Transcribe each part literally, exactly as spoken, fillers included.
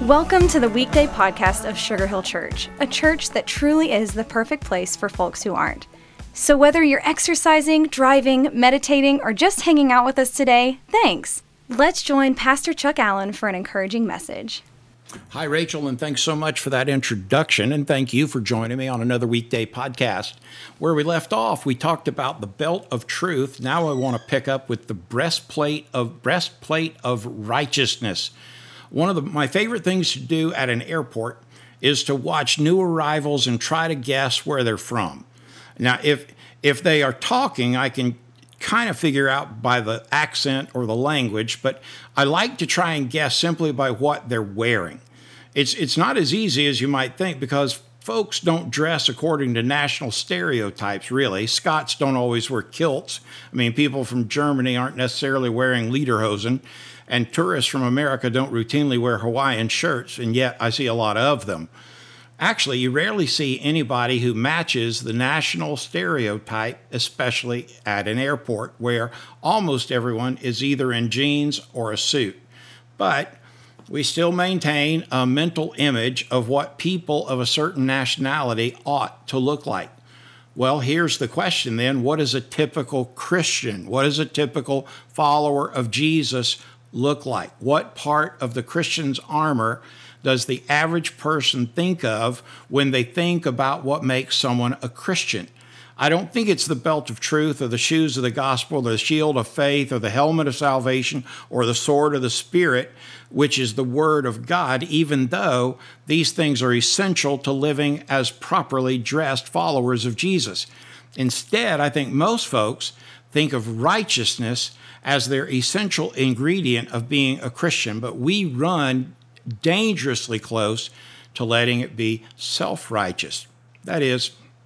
Welcome to the weekday podcast of Sugar Hill Church, a church that truly is the perfect place for folks who aren't. So whether you're exercising, driving, meditating, or just hanging out with us today, thanks. Let's join Pastor Chuck Allen for an encouraging message. Hi, Rachel, and thanks so much for that introduction, and thank you for joining me on another weekday podcast. Where we left off, we talked about the belt of truth. Now I want to pick up with the breastplate of breastplate of righteousness. One of the, my favorite things to do at an airport is to watch new arrivals and try to guess where they're from. Now, if if they are talking, I can kind of figure out by the accent or the language, but I like to try and guess simply by what they're wearing. It's it's not as easy as you might think because folks don't dress according to national stereotypes, really. Scots don't always wear kilts. I mean, people from Germany aren't necessarily wearing lederhosen, and tourists from America don't routinely wear Hawaiian shirts, and yet I see a lot of them. Actually, you rarely see anybody who matches the national stereotype, especially at an airport where almost everyone is either in jeans or a suit. But we still maintain a mental image of what people of a certain nationality ought to look like. Well, here's the question then. What is a typical Christian? What does a typical follower of Jesus look like? What part of the Christian's armor does the average person think of when they think about what makes someone a Christian? I don't think it's the belt of truth or the shoes of the gospel, or the shield of faith, or the helmet of salvation, or the sword of the Spirit, which is the word of God, even though these things are essential to living as properly dressed followers of Jesus. Instead, I think most folks think of righteousness as their essential ingredient of being a Christian, but we run dangerously close to letting it be self-righteous. That is,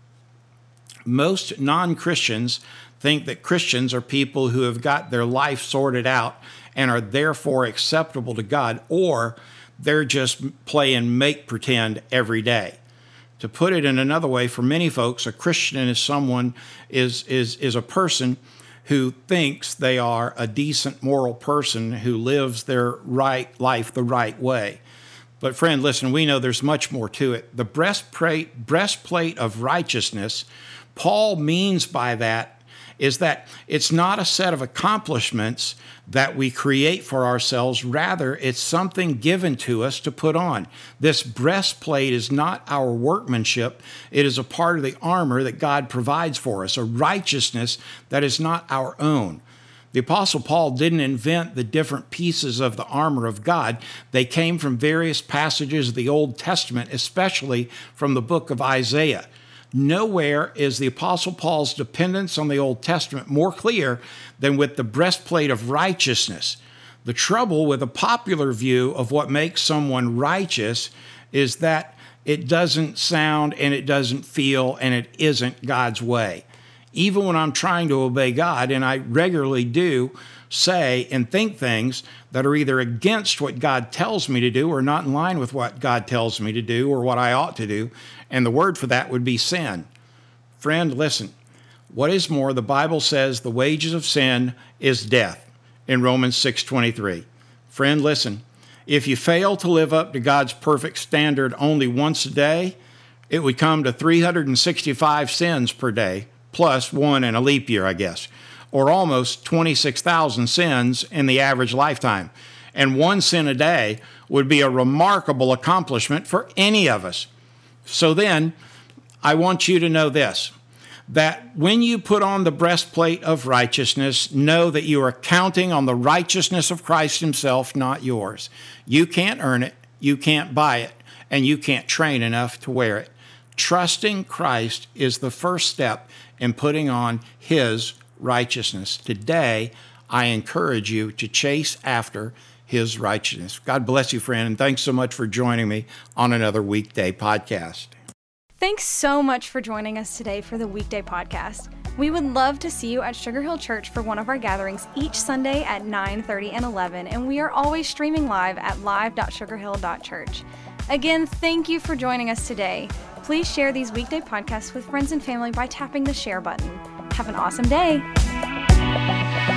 most non-Christians think that Christians are people who have got their life sorted out and are therefore acceptable to God, or they're just playing make-pretend every day. To put it in another way, for many folks, a Christian is someone is is is a person who thinks they are a decent moral person who lives their right life the right way. But friend, listen, we know there's much more to it. The breastplate, breastplate of righteousness, Paul means by that is that it's not a set of accomplishments that we create for ourselves. Rather, it's something given to us to put on. This breastplate is not our workmanship. It is a part of the armor that God provides for us, a righteousness that is not our own. The Apostle Paul didn't invent the different pieces of the armor of God. They came from various passages of the Old Testament, especially from the book of Isaiah. Nowhere is the Apostle Paul's dependence on the Old Testament more clear than with the breastplate of righteousness. The trouble with a popular view of what makes someone righteous is that it doesn't sound and it doesn't feel and it isn't God's way. Even when I'm trying to obey God, and I regularly do say and think things that are either against what God tells me to do or not in line with what God tells me to do or what I ought to do, and the word for that would be sin. Friend, listen, what is more, the Bible says the wages of sin is death in Romans six twenty-three. Friend, listen, if you fail to live up to God's perfect standard only once a day, it would come to three hundred sixty-five sins per day, plus one in a leap year, I guess, or almost twenty-six thousand sins in the average lifetime. And one sin a day would be a remarkable accomplishment for any of us. So then, I want you to know this, that when you put on the breastplate of righteousness, know that you are counting on the righteousness of Christ himself, not yours. You can't earn it, you can't buy it, and you can't train enough to wear it. Trusting Christ is the first step in putting on his righteousness. Today, I encourage you to chase after his righteousness. God bless you, friend, and thanks so much for joining me on another weekday podcast. Thanks so much for joining us today for the weekday podcast. We would love to see you at Sugar Hill Church for one of our gatherings each Sunday at nine thirty and eleven, and we are always streaming live at live dot sugar hill dot church. Again, thank you for joining us today. Please share these weekday podcasts with friends and family by tapping the share button. Have an awesome day.